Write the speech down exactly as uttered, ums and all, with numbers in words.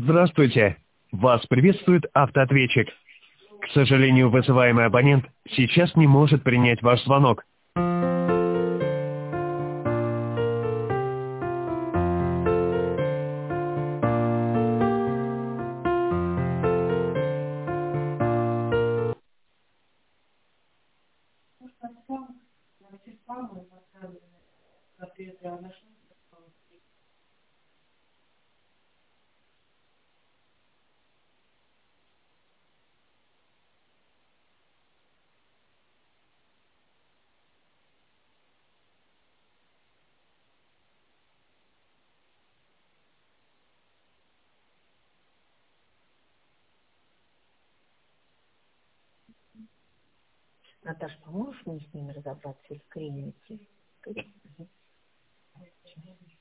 Здравствуйте. Вас приветствует автоответчик. К сожалению, вызываемый абонент сейчас не может принять ваш звонок. Наташ, поможешь мне с ними разобраться или клинике?